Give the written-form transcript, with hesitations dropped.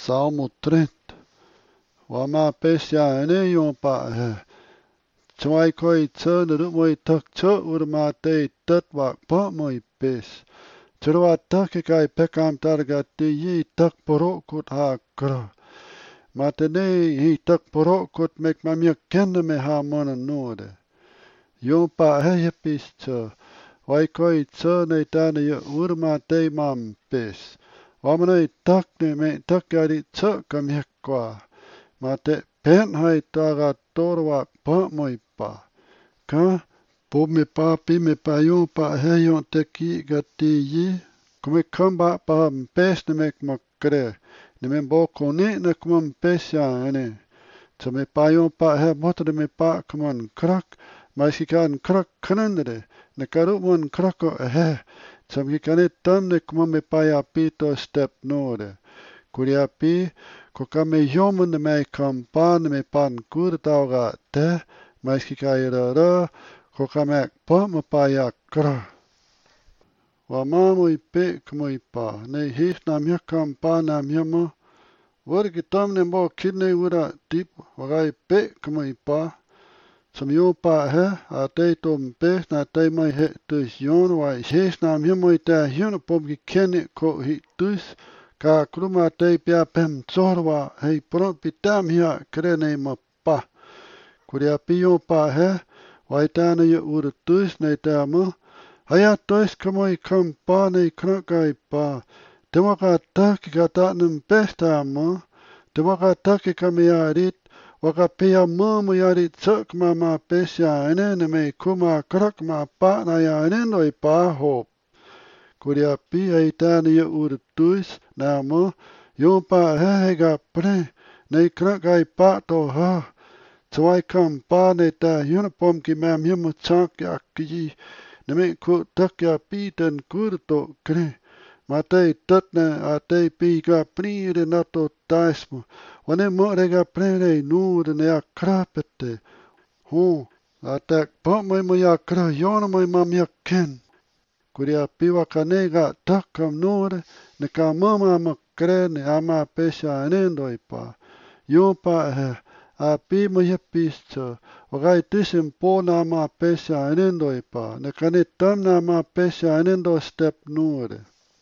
Salmo 30. Wama pesya ene yon pa he. Chwai koi tse nuru moi tak che urma te tat wak pa moi pes. Churwa tak kai pekam targati yi tak poro kut ha kra. Matene hi tak poro kut mek mamya kende me ha mona node. Yon pa he pis che. Wai koi tse ne tane ye urma te mam pes. Wamane tak ne me tak yari tse kam hekwa. Mate pen hai taga torwa pa moi pa. Ka po me pa pi me pa yon pa he yon te ki gati yi. Kume kamba pa mpes ne mek makre. Ne me bo kone ne kuma mpes ya ene. Te me pa yon pa he mota de me pa kuman krak. Maisi kan krak kanandre. Ne karu mon krako he. Te me kane tam ne kuma me pa ya pito step nore. Kuria pi ko kame yomun ne me kampan ne me pan kur tauga te. Maisi kai ra ko kame pa me pa ya kra. Wa mamui pe kumui pa. Ne his nam ya kampan nam yama. Wari ki tam ne mo kidne ura tip wagai pe kumui pa. Som yo pa he a te tom pe na te mai he tus yon wa his nam yamoi te yon pom ki kene ko hi tus. Ka kruma te pia pem tsorwa hei pron pitam hia krene ma pa. Kuria piyo pa he, waitana ya ura tus ne te ama. Haya tus kamoi kam pa ne krakai pa. Te waka taki ka tatnum pesta ama. Te waka taki kami arit. Waka pia mamu yarit tsak mama pesya ene ne me kuma krak ma pa na ya ene noi pa hop. Kuria pi aitana ya ura tus na ama. Yon pa he ga pre. Ne krakai pa to ha. Tsawai kam pa ne ta yon pom ki mam himu tsak ya ki. Ne me ku tak ya pi ten kur to kre. Matei tatna a te pi ka prire na to taismo. Wane mo rega prere nur ne a krapete. Ho, a tak pa mo ya kra yon mo mam ya ken. Kuria piwa kanega takam nur ne ka mama makre ne ama pesha enendoi pa. Yon pa he. A pi mo ya pisto. Wagai tisim po na ma pesha enendoi pa. Ne kane tam na ma pesha enendo step nur.